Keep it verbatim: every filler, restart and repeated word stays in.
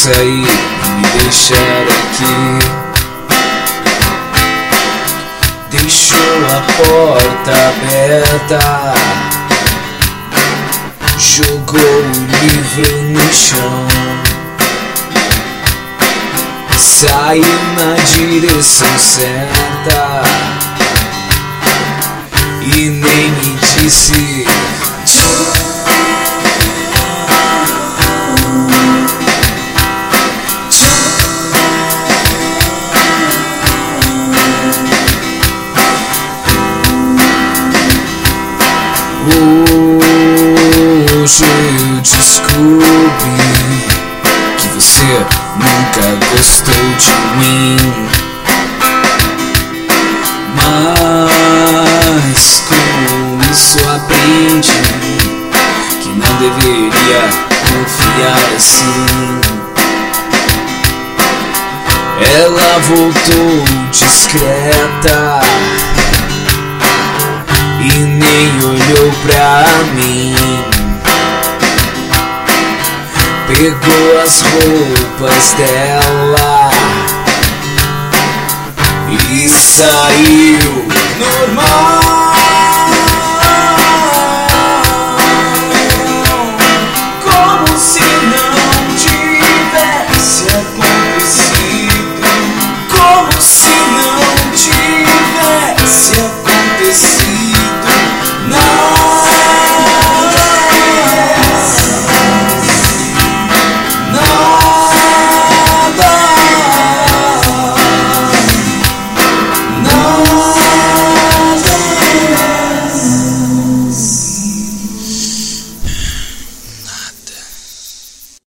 sair e me deixar aqui. Deixou a porta aberta, jogou o livro no chão, saiu na direção certa e nem me disse tchau. Hoje eu descobri que você nunca gostou de mim, mas com isso aprendi que não deveria confiar assim. Ela voltou discreta e nem olhou pra mim. Pegou as roupas dela e saiu normal.